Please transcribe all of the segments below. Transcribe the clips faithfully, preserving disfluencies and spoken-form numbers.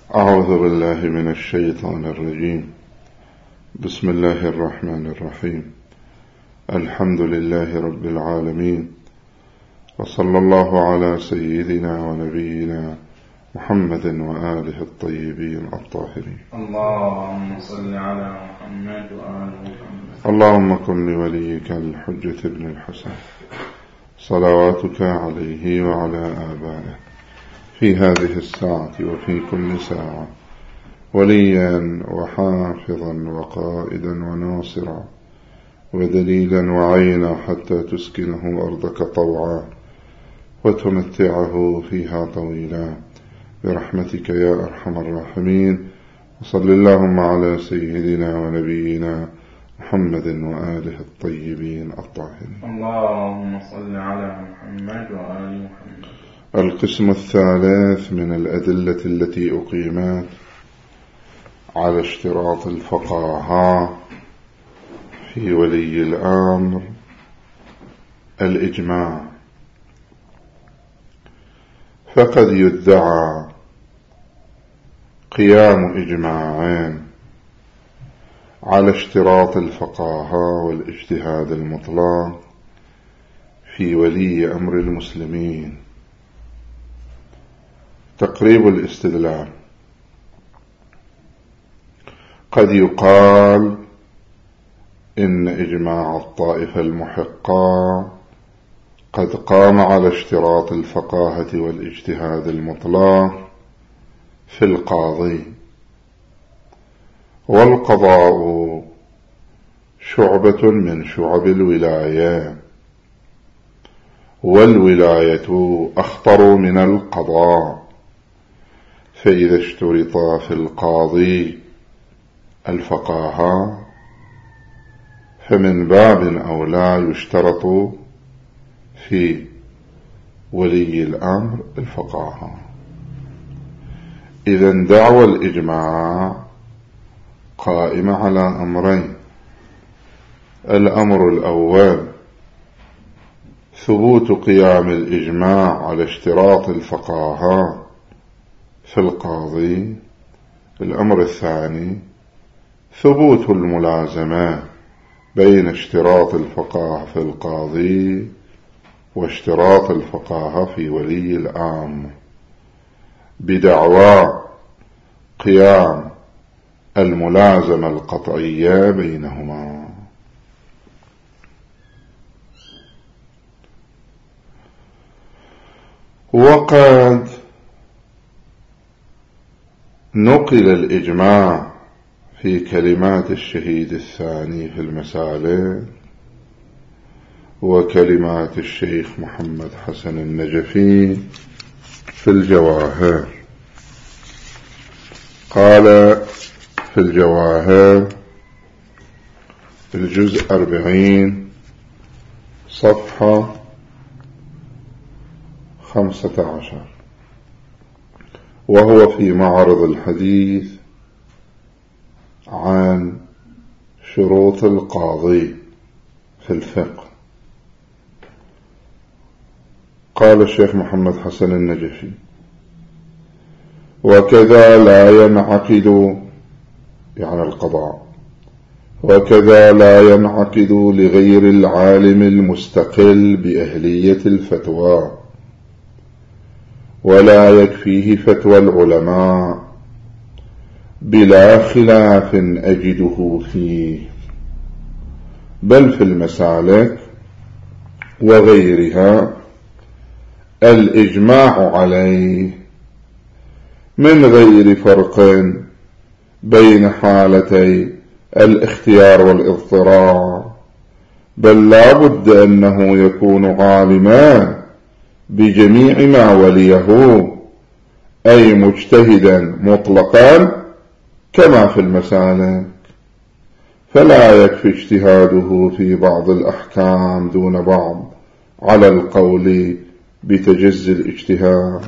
أعوذ بالله من الشيطان الرجيم. بسم الله الرحمن الرحيم. الحمد لله رب العالمين، وصلى الله على سيدنا ونبينا محمد وآله الطيبين الطاهرين. اللهم صل على محمد وآل محمد. اللهم كن لوليك الحجة بن الحسن صلواتك عليه وعلى آبائه في هذه الساعة وفي كل ساعة وليا وحافظا وقائدا وناصرا ودليلا وعينا حتى تسكنه أرضك طوعا وتمتعه فيها طويلا برحمتك يا أرحم الراحمين. وصل اللهم على سيدنا ونبينا محمد وآله الطيبين الطاهرين. اللهم صل على محمد وآل محمد. القسم الثالث من الأدلة التي أقيمت على اشتراط الفقهاء في ولي الأمر الإجماع. فقد يدعى قيام إجماعين على اشتراط الفقهاء والاجتهاد المطلق في ولي أمر المسلمين. تقريب الاستدلال: قد يقال إن إجماع الطائفة المحقة قد قام على اشتراط الفقاهة والاجتهاد المطلق في القاضي، والقضاء شعبة من شعب الولاية، والولاية أخطر من القضاء، فإذا اشترط في القاضي الفقاهة فمن باب أولى يشترط في ولي الأمر الفقاهة. إذن دعوى الإجماع قائمة على أمرين: الأمر الأول ثبوت قيام الإجماع على اشتراط الفقاهة في القاضي، الأمر الثاني ثبوت الملازمة بين اشتراط الفقاهة في القاضي واشتراط الفقاهة في ولي الأمر، بدعوى قيام الملازمة القطعية بينهما. وقد نقل الإجماع في كلمات الشهيد الثاني في المسالك وكلمات الشيخ محمد حسن النجفي في الجواهر. قال في الجواهر الجزء أربعين صفحة خمسة عشر، وهو في معرض الحديث عن شروط القاضي في الفقه. قال الشيخ محمد حسن النجفي: وكذا لا ينعقد، يعني القضاء، وكذا لا ينعقد لغير العالم المستقل بأهلية الفتوى، ولا يكفيه فتوى العلماء بلا خلاف أجده فيه، بل في المسالك وغيرها الإجماع عليه من غير فرق بين حالتي الاختيار والاضطرار، بل لا بد أنه يكون عالما بجميع ما وليه، أي مجتهدا مطلقا كما في المسالك، فلا يكفي اجتهاده في بعض الأحكام دون بعض على القول بتجزي الاجتهاد.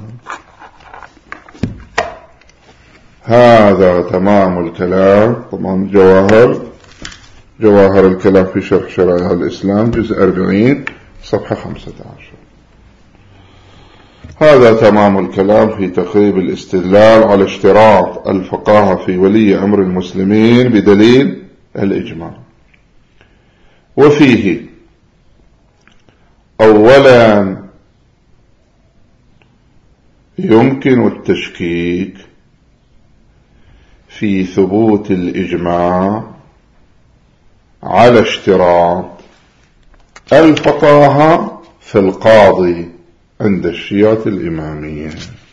هذا تمام الكلام. طبعا جواهر جواهر الكلام في شرح شرائع الإسلام جزء أربعين صفحة خمسة عشر. هذا تمام الكلام في تقريب الاستدلال على اشتراط الفقاهة في ولي أمر المسلمين بدليل الإجماع. وفيه أولا يمكن التشكيك في ثبوت الإجماع على اشتراط الفقاهة في القاضي عند الشيعة الإمامية.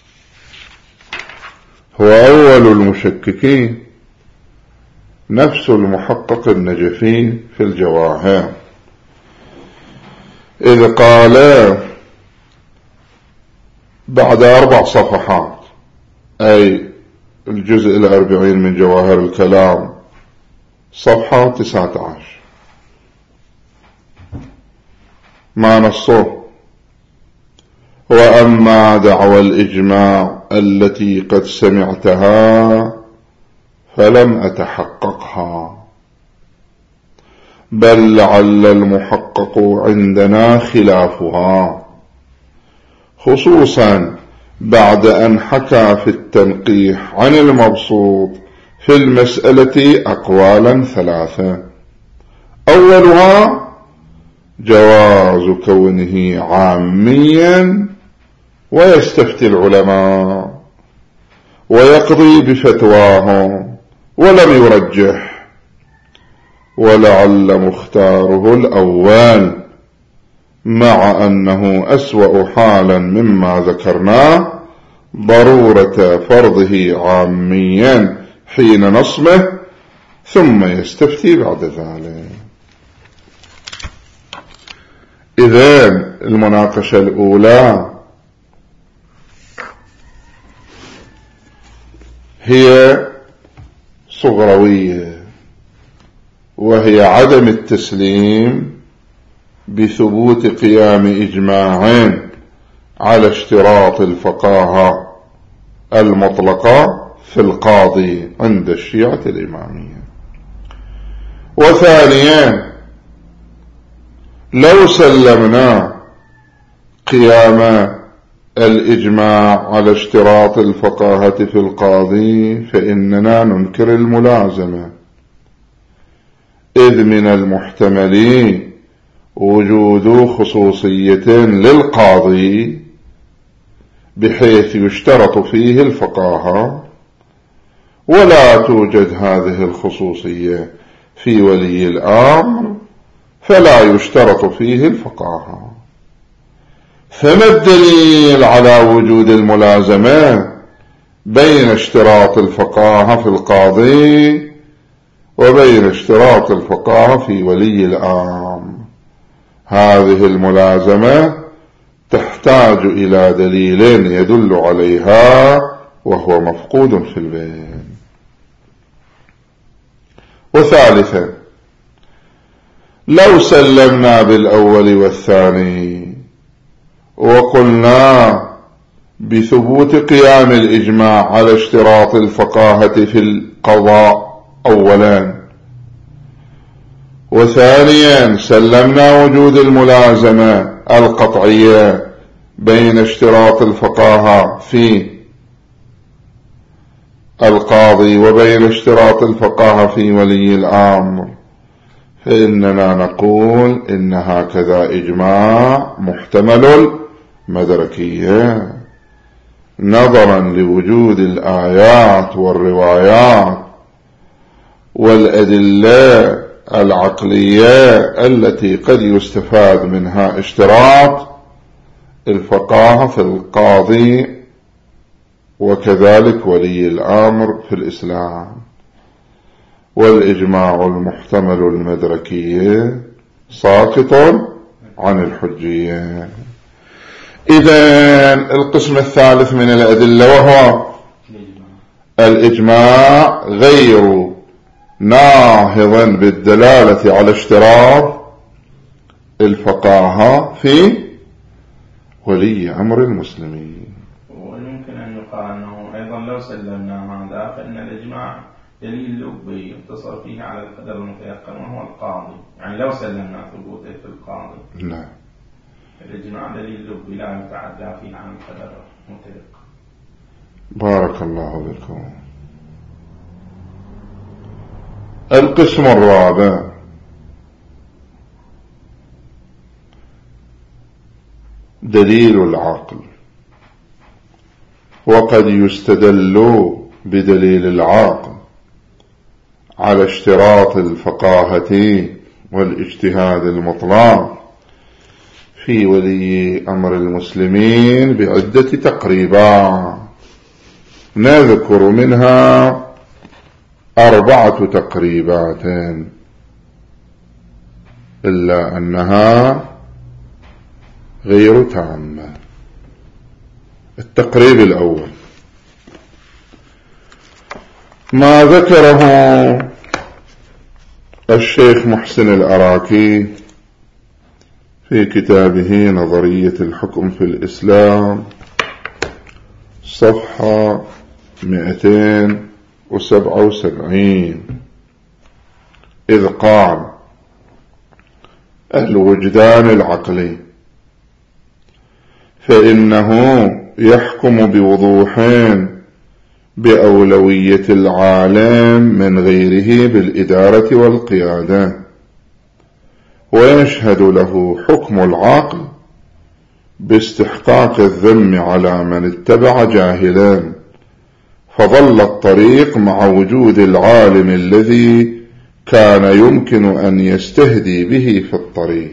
هو أول المشككين نفس المحقق النجفي في الجواهر، إذ قال بعد أربع صفحات، أي الجزء الأربعين من جواهر الكلام صفحة تسعة عشر، ما نصه: وأما دعوى الإجماع التي قد سمعتها فلم أتحققها، بل لعل المحقق عندنا خلافها، خصوصا بعد أن حكى في التنقيح عن المبسوط في المسألة أقوالا ثلاثة: أولها جواز كونه عاميا ويستفتي العلماء ويقضي بفتواهم ولم يرجح، ولعل مختاره الأول، مع أنه أسوأ حالا مما ذكرناه ضرورة فرضه عاميا حين نصبه ثم يستفتي بعد ذلك. إذن المناقشة الأولى هي صغروية، وهي عدم التسليم بثبوت قيام إجماع على اشتراط الفقاهة المطلقة في القاضي عند الشيعة الإمامية. وثانيا، لو سلمنا قيام الإجماع على اشتراط الفقاهة في القاضي فإننا ننكر الملازمة، إذ من المحتمل وجود خصوصية للقاضي بحيث يشترط فيه الفقاهة، ولا توجد هذه الخصوصية في ولي الأمر فلا يشترط فيه الفقاهة. فما الدليل على وجود الملازمة بين اشتراط الفقاهة في القاضي وبين اشتراط الفقاهة في ولي الأمر؟ هذه الملازمة تحتاج إلى دليل يدل عليها، وهو مفقود في البين. وثالثا، لو سلمنا بالأول والثاني وقلنا بثبوت قيام الإجماع على اشتراط الفقاهة في القضاء أولا، وثانيا سلمنا وجود الملازمة القطعية بين اشتراط الفقاهة في القاضي وبين اشتراط الفقاهة في ولي الأمر، فإننا نقول إن هكذا إجماع محتمل المدركية نظرا لوجود الآيات والروايات والأدلة العقلية التي قد يستفاد منها اشتراط الفقاهة في القاضي وكذلك ولي الأمر في الإسلام. والإجماع المحتمل المدركية ساقط عن الحجية. إذن القسم الثالث من الأدلة وهو الإجماع غير ناهضا بالدلالة على اشتراط الفقاهة في ولي أمر المسلمين. ويمكن أن يقال أنه أيضا لو سلمنا هذا فإن الإجماع دليل لبي يقتصر فيه على القدر المتيقن وهو القاضي، يعني لو سلمنا ثبوته في القاضي. لا، الإجماع دليل لبي لا يتعدى فيه عن قدر مطلق. بارك الله بكم. القسم الرابع دليل العقل. وقد يستدل بدليل العقل على اشتراط الفقاهة والاجتهاد المطلق في ولي أمر المسلمين بعدة تقريبات، نذكر منها أربعة تقريبات إلا أنها غير تامة. التقريب الأول ما ذكره الشيخ محسن العراقي في كتابه نظرية الحكم في الإسلام صفحة مئتين وسبعة وسبعين، إذ قال: الوجدان العقلي فإنه يحكم بوضوح بأولوية العالم من غيره بالإدارة والقيادة، ويشهد له حكم العقل باستحقاق الذم على من اتبع جاهلا فضل الطريق مع وجود العالم الذي كان يمكن أن يستهدي به في الطريق.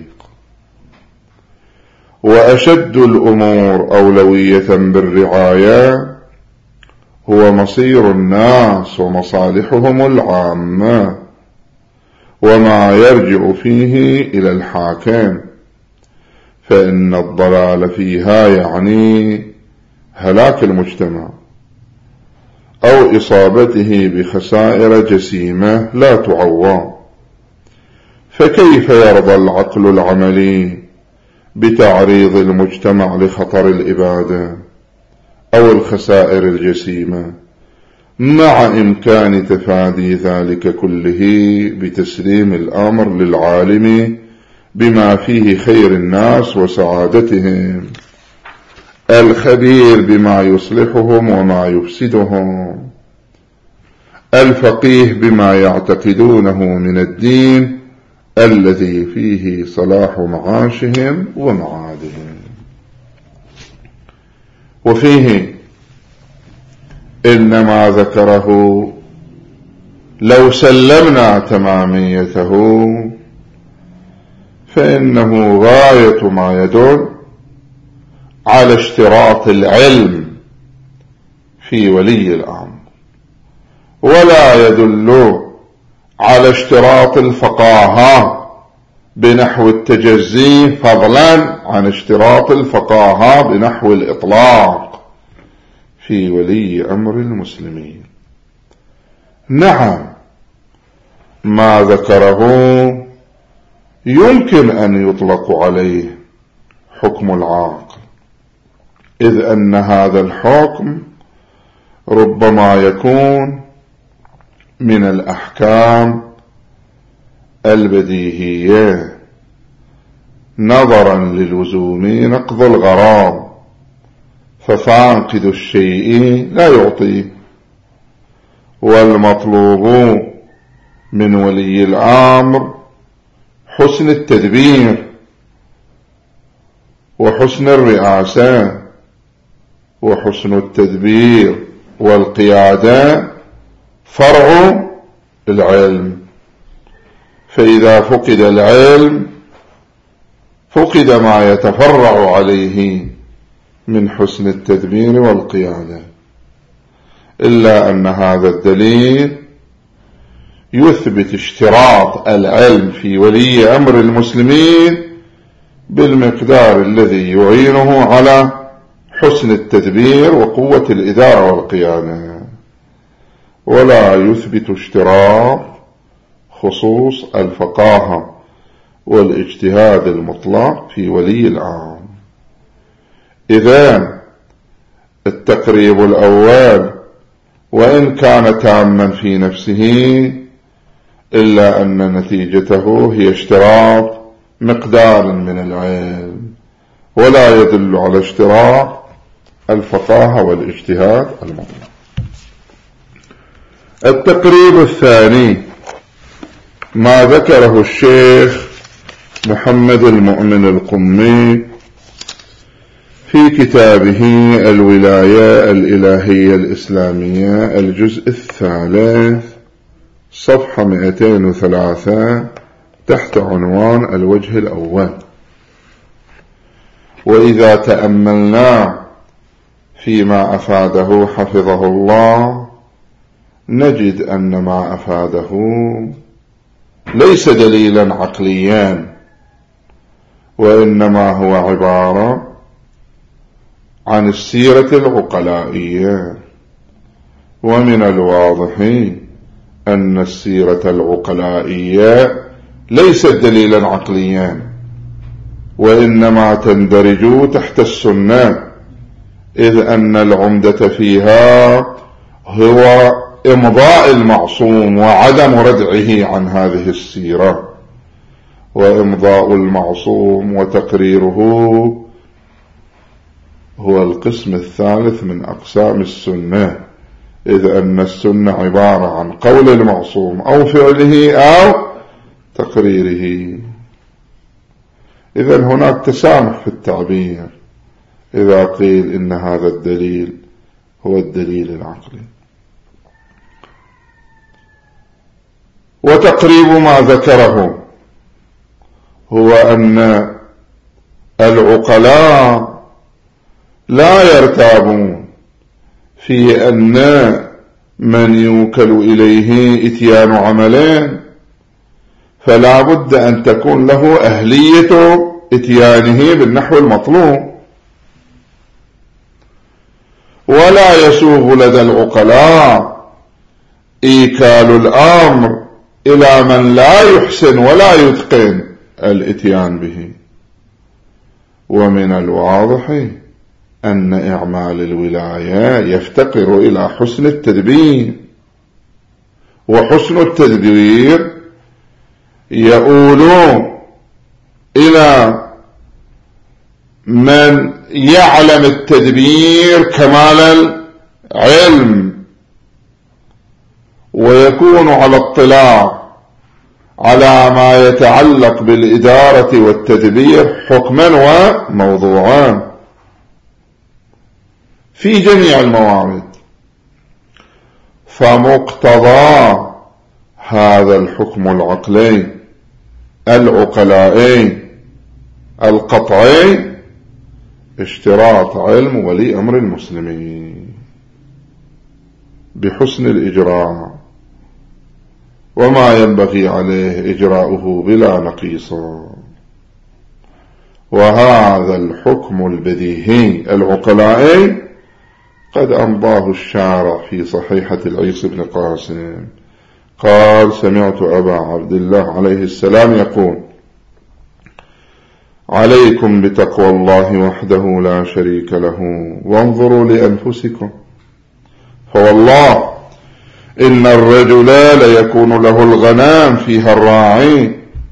وأشد الأمور أولوية بالرعاية هو مصير الناس ومصالحهم العامة، وما يرجع فيه إلى الحاكم، فإن الضلال فيها يعني هلاك المجتمع أو إصابته بخسائر جسيمة لا تعوى. فكيف يرضى العقل العملي بتعريض المجتمع لخطر الإبادة أو الخسائر الجسيمة مع إمكان تفادي ذلك كله بتسليم الأمر للعالم بما فيه خير الناس وسعادتهم، الخبير بما يصلحهم وما يفسدهم، الفقيه بما يعتقدونه من الدين الذي فيه صلاح معاشهم ومعادهم. وفيه إنما ذكره لو سلمنا تماميته فإنه غاية ما يدل على اشتراط العلم في ولي الأمر، ولا يدل على اشتراط الفقاهة بنحو التجزي فضلا عن اشتراط الفقاهة بنحو الإطلاق في ولي أمر المسلمين. نعم، ما ذكره يمكن أن يطلق عليه حكم العاقل، إذ أن هذا الحكم ربما يكون من الأحكام البديهية نظرا للزوم نقض الغرام، ففاقد الشيء لا يعطيه، والمطلوب من ولي الأمر حسن التدبير وحسن الرئاسة، وحسن التدبير والقيادة فرع العلم، فإذا فقد العلم فقد ما يتفرع عليه من حسن التدبير والقيادة، إلا أن هذا الدليل يثبت اشتراط العلم في ولي أمر المسلمين بالمقدار الذي يعينه على حسن التدبير وقوة الإدارة والقيادة، ولا يثبت اشتراط خصوص الفقاهة والاجتهاد المطلق في ولي الأمر. إذن التقريب الأول وإن كان تاما في نفسه إلا أن نتيجته هي اشتراط مقدار من العلم، ولا يدل على اشتراط الفقاهة والاجتهاد المطلق. التقريب الثاني ما ذكره الشيخ محمد المؤمن القمي في كتابه الولاية الإلهية الإسلامية الجزء الثالث صفحة مئتين وثلاثة تحت عنوان الوجه الأول. وإذا تأملنا فيما أفاده حفظه الله نجد أن ما أفاده ليس دليلا عقليا، وإنما هو عبارة عن السيرة العقلائية. ومن الواضح أن السيرة العقلائية ليست دليلا عقليا، وإنما تندرج تحت السنة، إذ أن العمدة فيها هو إمضاء المعصوم وعدم ردعه عن هذه السيرة، وإمضاء المعصوم وتقريره هو القسم الثالث من أقسام السنة، إذ أن السنة عبارة عن قول المعصوم أو فعله أو تقريره. إذن هناك تسامح في التعبير إذا قيل إن هذا الدليل هو الدليل العقلي. وتقريب ما ذكره هو أن العقلاء لا يرتابون في أن من يوكل إليه إتيان عملين فلا بد أن تكون له أهلية إتيانه بالنحو المطلوب، ولا يسوغ لدى العقلاء إيكال الأمر إلى من لا يحسن ولا يتقن الإتيان به. ومن الواضح أن إعمال الولاية يفتقر إلى حسن التدبير، وحسن التدبير يؤول إلى من يعلم التدبير كمال العلم، ويكون على اطلاع على ما يتعلق بالإدارة والتدبير حكما وموضوعا في جميع الموارد. فمقتضى هذا الحكم العقلي العقلائي القطعي اشتراط علم ولي أمر المسلمين بحسن الإجراء، وما ينبغي عليه إجراؤه بلا نقيص. وهذا الحكم البديهي العقلائي قد أمضاه الشارع في صحيحة العيس بن قاسم، قال: سمعت أبا عبد الله عليه السلام يقول: عليكم بتقوى الله وحده لا شريك له، وانظروا لأنفسكم، فوالله إن الرجل ليكون له الغنام فيها الراعي،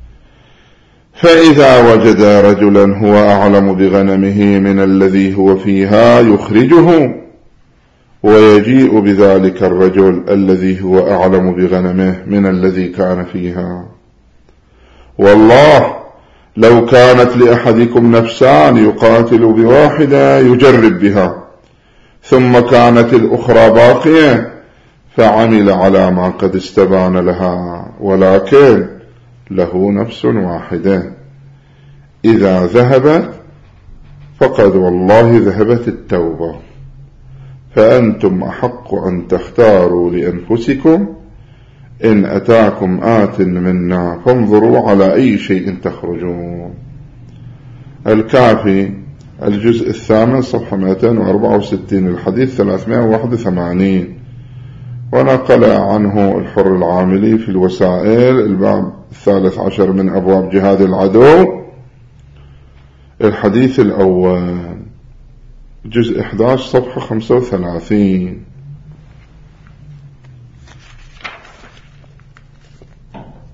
فإذا وجد رجلا هو أعلم بغنمه من الذي هو فيها يخرجه، ويجيء بذلك الرجل الذي هو أعلم بغنمه من الذي كان فيها. والله لو كانت لأحدكم نفسان يقاتل بواحدة يجرب بها، ثم كانت الأخرى باقية فعمل على ما قد استبان لها، ولكن له نفس واحدة، إذا ذهبت فقد والله ذهبت التوبة، فأنتم أحق أن تختاروا لأنفسكم، إن أتاكم آت منا فانظروا على أي شيء تخرجون. الكافي الجزء الثامن صفحة مئتين وأربعة وستين الحديث ثلاثمائة وواحد وثمانين. ونقل عنه الحر العاملي في الوسائل الباب الثالث عشر من أبواب جهاد العدو الحديث الأول جزء أحد عشر صفحة خمسة وثلاثين.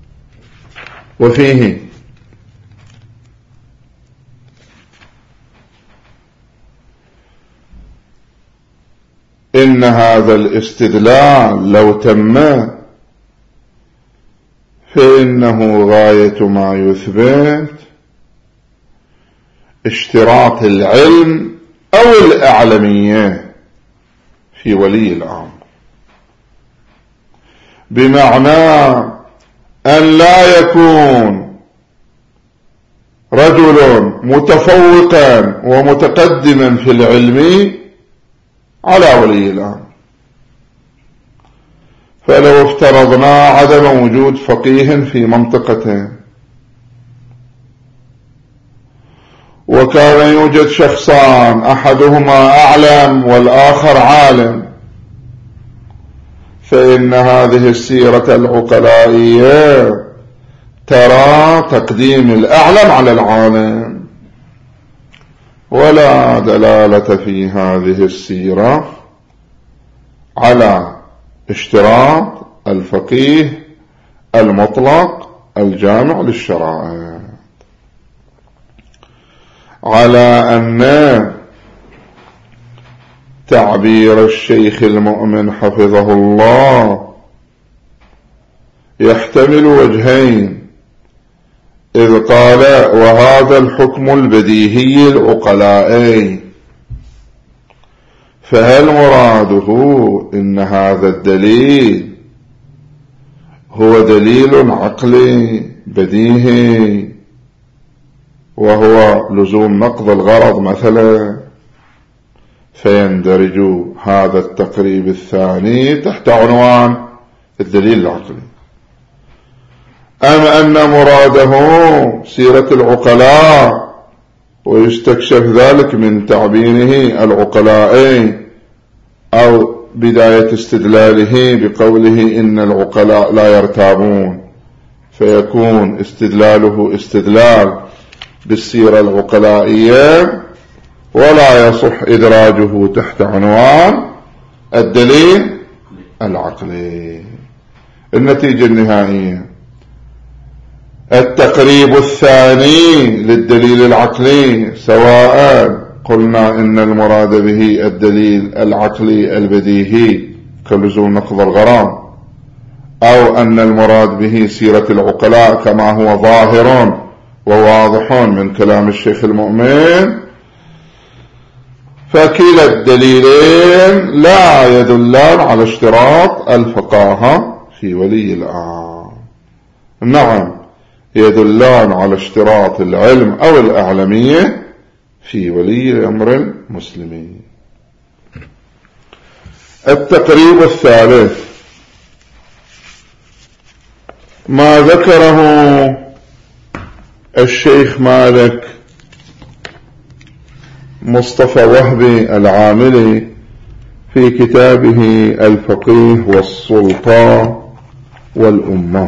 وفيه: إن هذا الاستدلال لو تم فإنه غاية ما يثبت اشتراط العلم أو الأعلمية في ولي الأمر، بمعنى أن لا يكون رجل متفوقا ومتقدما في العلم على ولي الأمر. فلو افترضنا عدم وجود فقيه في منطقته، وكان يوجد شخصان أحدهما أعلم والآخر عالم، فإن هذه السيرة العقلائية ترى تقديم الأعلم على العالم، ولا دلالة في هذه السيرة على اشتراط الفقيه المطلق الجامع للشرائع، على أن تعبير الشيخ المؤمن حفظه الله يحتمل وجهين، إذ قال وهذا الحكم البديهي العقلائي، فهل مراده إن هذا الدليل هو دليل عقلي بديهي وهو لزوم نقض الغرض مثلا، فيندرج هذا التقريب الثاني تحت عنوان الدليل العقلي، أم أن مراده سيرة العقلاء ويستكشف ذلك من تعبيره العقلائي أو بداية استدلاله بقوله إن العقلاء لا يرتابون، فيكون استدلاله استدلال بالسيرة العقلائية ولا يصح إدراجه تحت عنوان الدليل العقلي. النتيجة النهائية التقريب الثاني للدليل العقلي، سواء قلنا إن المراد به الدليل العقلي البديهي كلزوم نقض الغرام، أو أن المراد به سيرة العقلاء كما هو ظاهر وواضح من كلام الشيخ المؤمن، فكلا الدليلين لا يدلان على اشتراط الفقاهة في ولي الأمر، نعم يدلان على اشتراط العلم أو الأعلمية في ولي أمر المسلمين. التقريب الثالث ما ذكره الشيخ مالك مصطفى وهبي العاملي في كتابه الفقيه والسلطان والأمة،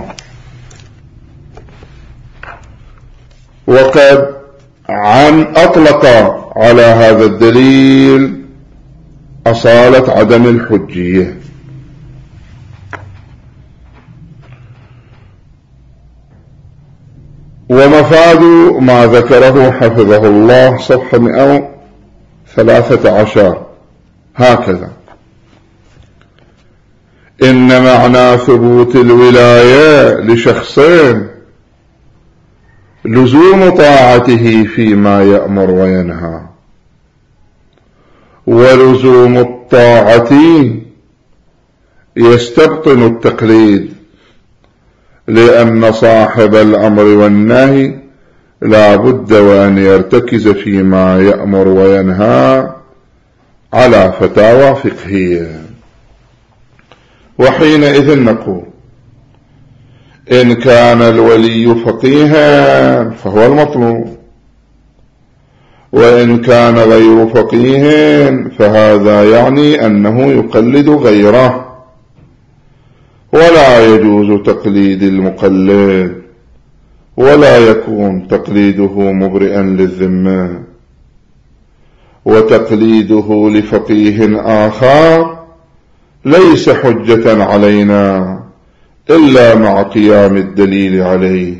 وقد عن أطلق على هذا الدليل أصالة عدم الحجية، ومفاد ما ذكره حفظه الله صفحة مئة وثلاثة عشر هكذا: إن معنى ثبوت الولاية لشخصين لزوم طاعته فيما يأمر وينهى، ولزوم الطاعة يستبطن التقليد، لأن صاحب الأمر والنهي لا بد وأن يرتكز فيما يأمر وينهى على فتاوى فقهية. وحينئذ نقول إن كان الولي فقيها فهو المطلوب، وإن كان غير فقيه فهذا يعني أنه يقلد غيره، ولا يجوز تقليد المقلد، ولا يكون تقليده مبرئا للذمة، وتقليده لفقيه آخر ليس حجة علينا إلا مع قيام الدليل عليه،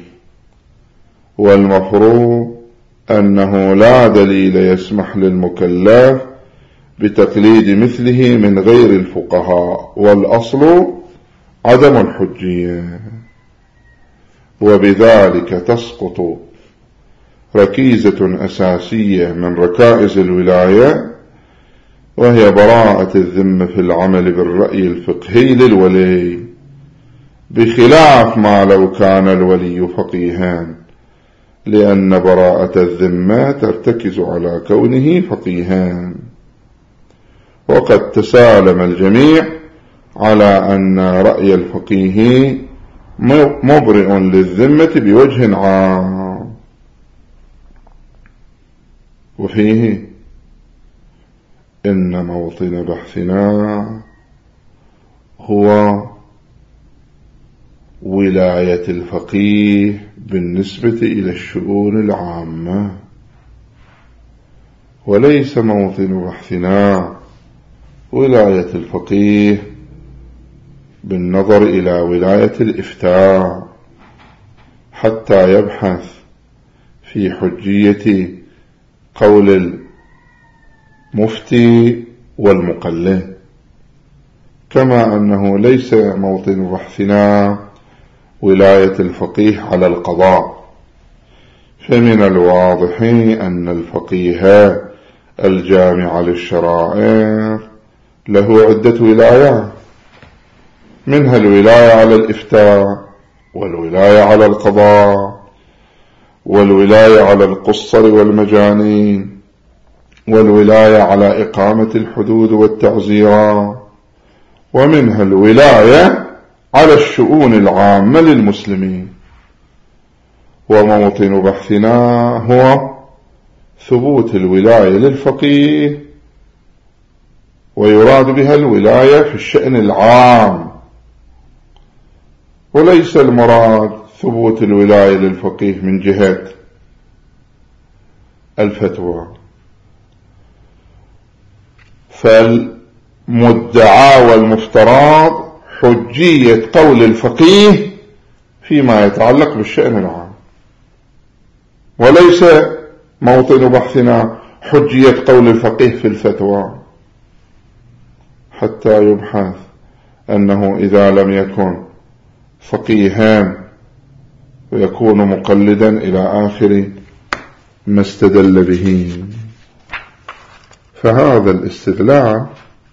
والمفروض أنه لا دليل يسمح للمكلف بتقليد مثله من غير الفقهاء، والأصل عدم الحجية، وبذلك تسقط ركيزة أساسية من ركائز الولاية، وهي براءة الذمة في العمل بالرأي الفقهي للولي، بخلاف ما لو كان الولي فقيها، لأن براءة الذمة ترتكز على كونه فقيها. وقد تسالم الجميع على أن رأي الفقيه مبرئ للذمة بوجه عام. وفيه إن موطن بحثنا هو ولاية الفقيه بالنسبة إلى الشؤون العامة، وليس موطن بحثنا ولاية الفقيه بالنظر إلى ولاية الإفتاء، حتى يبحث في حجية قول المفتي والمقلد، كما أنه ليس موطن بحثنا ولاية الفقيه على القضاء. فمن الواضح أن الفقيه الجامع للشرائع له عدة ولايات، منها الولاية على الإفتاء، والولاية على القضاء، والولاية على القصر والمجانين، والولاية على إقامة الحدود والتعزيرات، ومنها الولاية على الشؤون العامة للمسلمين. وموطن بحثنا هو ثبوت الولاية للفقيه، ويراد بها الولاية في الشأن العام، وليس المراد ثبوت الولاية للفقيه من جهة الفتوى. فالمدعى والمفترض حجية قول الفقيه فيما يتعلق بالشأن العام، وليس موطن بحثنا حجية قول الفقيه في الفتوى، حتى يبحث أنه إذا لم يكن فقيها ويكون مقلدا إلى آخر ما استدل به. فهذا الاستدلاء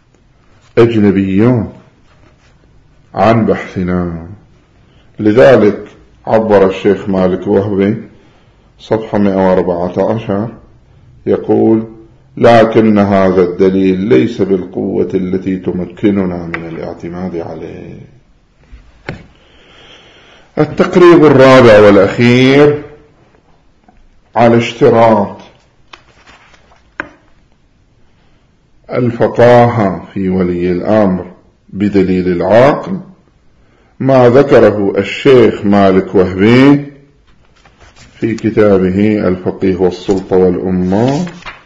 أجنبي عن بحثنا. لذلك عبر الشيخ مالك وهبي صفحة مئة وأربعة عشر يقول: لكن هذا الدليل ليس بالقوة التي تمكننا من الاعتماد عليه. التقريب الرابع والأخير على اشتراط الفقاهة في ولي الأمر بدليل العقل ما ذكره الشيخ مالك وهبي في كتابه الفقيه والسلطة والأمة